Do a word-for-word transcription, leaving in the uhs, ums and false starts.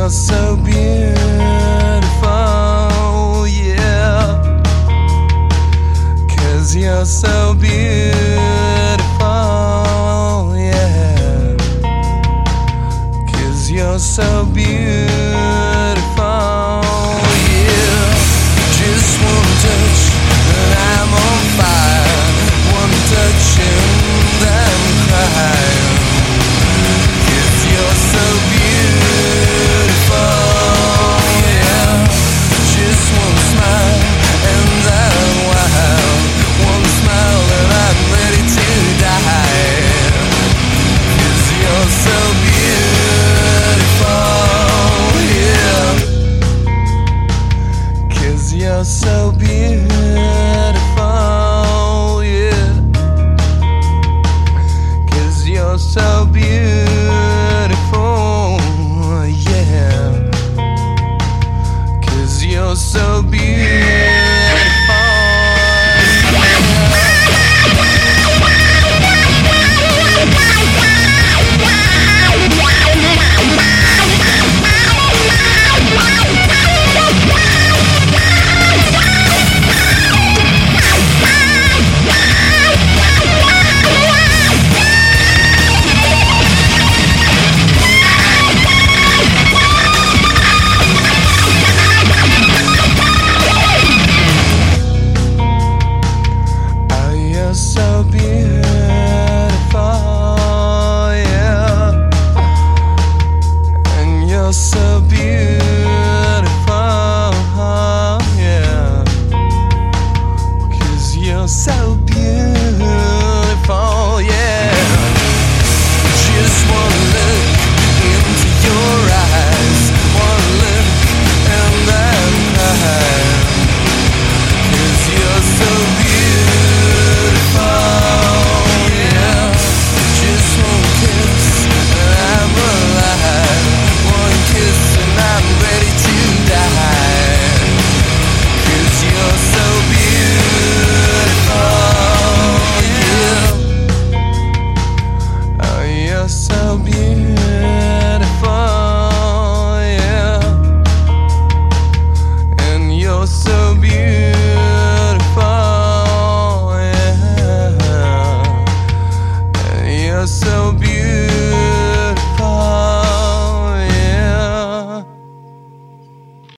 you're so beautiful, yeah. 'Cause you're so beautiful, yeah. 'Cause you're so beautiful, yeah. Just one touch and I'm on fire. One touch and I'm crying. 'Cause you're so beautiful, yeah. Just one smile and I'm wild. One smile and I'm ready to die. 'Cause you're so beautiful, yeah. 'Cause you're so beautiful, yeah. 'Cause you're so beautiful, yeah. 'Cause you're so beautiful. So beautiful, yeah. And you're so beautiful.